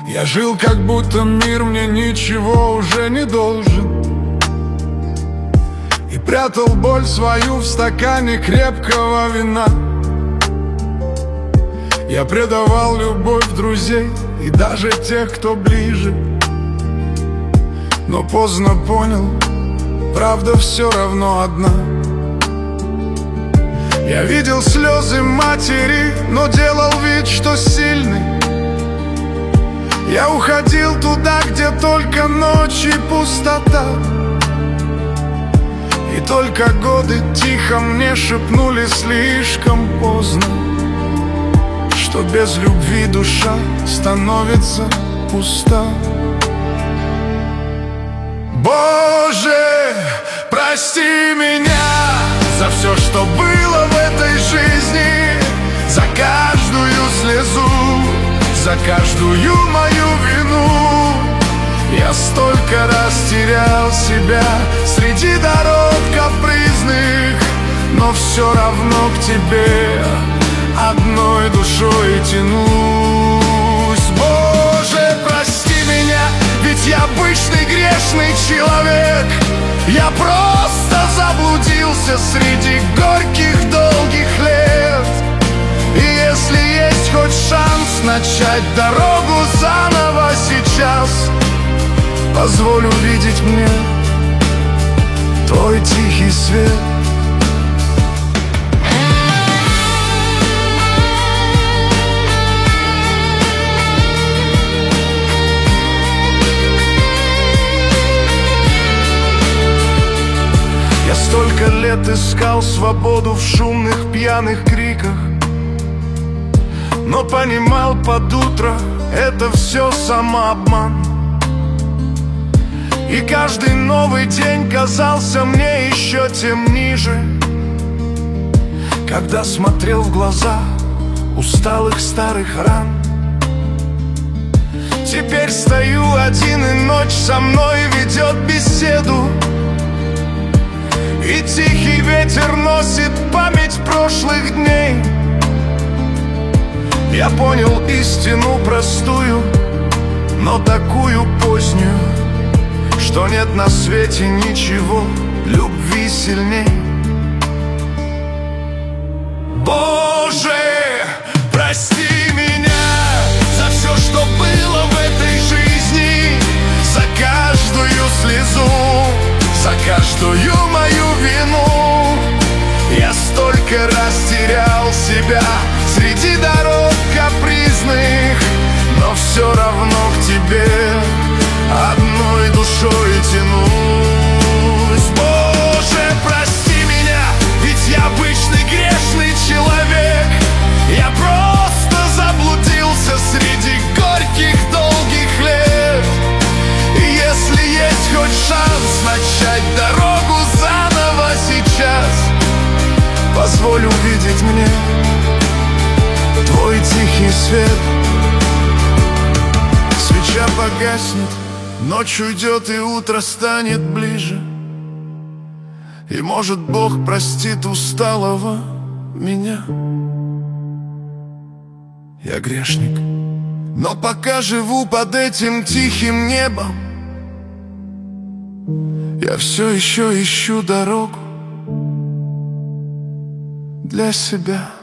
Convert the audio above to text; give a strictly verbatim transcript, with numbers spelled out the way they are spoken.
Я жил, как будто мир мне ничего уже не должен, и прятал боль свою в стакане крепкого вина. Я предавал любовь друзей и даже тех, кто ближе, но поздно понял, правда все равно одна. Я видел слезы матери, но делал вид, что сильный. Я уходил туда, где только ночь и пустота, и только годы тихо мне шепнули слишком поздно, что без любви душа становится пуста. Боже, прости меня за все, что было в этой жизни, за каждую слезу, за каждую мою вину. Я столько раз терял себя среди дорог капризных, но все равно к тебе одной душой тянусь. Боже, прости меня, ведь я обычный грешный человек. Я просто заблудился среди горьких долгих лет. И если есть хоть шанс начать дорогу заново сейчас, позволь увидеть мне твой тихий свет. Я столько лет искал свободу в шумных пьяных криках, но понимал под утро, это все самообман. И каждый новый день казался мне еще тем ниже, когда смотрел в глаза усталых старых ран. Теперь стою один, и ночь со мной ведет беседу, и тихий ветер носит память прошлых дней. Я понял истину простую, но такую позднюю, что нет на свете ничего любви сильней. Боже, прости меня за все, что было в этой жизни, за каждую слезу, за каждую мою вину. Я столько раз терял себя среди дорог капризных, но все равно к тебе одной душой тянусь. Боже, прости меня, ведь я обычный грешный человек. Я просто заблудился среди горьких долгих лет. И если есть хоть шанс начать дорогу заново сейчас, позволь увидеть мне твой тихий свет. Свеча погаснет, ночь уйдет и утро станет ближе, и может Бог простит усталого меня. Я грешник, но пока живу под этим тихим небом, я все еще ищу дорогу для себя.